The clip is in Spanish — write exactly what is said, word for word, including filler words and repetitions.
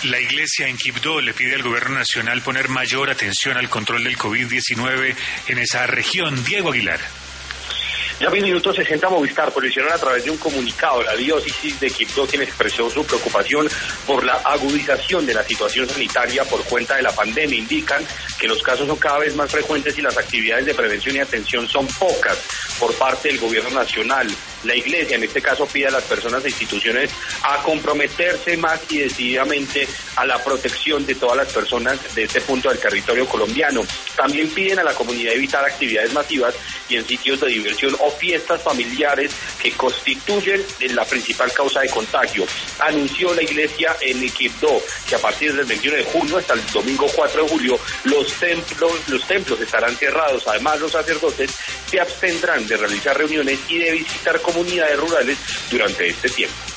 La iglesia en Quibdó le pide al gobierno nacional poner mayor atención al control del COVID diecinueve en esa región. Diego Aguilar. Ya en minuto sesenta Movistar posicionó a través de un comunicado la diócesis de Quibdó, quien expresó su preocupación por la agudización de la situación sanitaria por cuenta de la pandemia. Indican que los casos son cada vez más frecuentes y las actividades de prevención y atención son pocas por parte del gobierno nacional. La iglesia en este caso pide a las personas e instituciones a comprometerse más y decididamente a la protección de todas las personas de este punto del territorio colombiano. También piden a la comunidad evitar actividades masivas y en sitios de diversión o fiestas familiares que constituyen la principal causa de contagio. Anunció la iglesia en Quibdó que a partir del veintiuno de junio hasta el domingo cuatro de julio los templos, los templos estarán cerrados. Además, los sacerdotes se abstendrán de realizar reuniones y de visitar comunidades rurales durante este tiempo.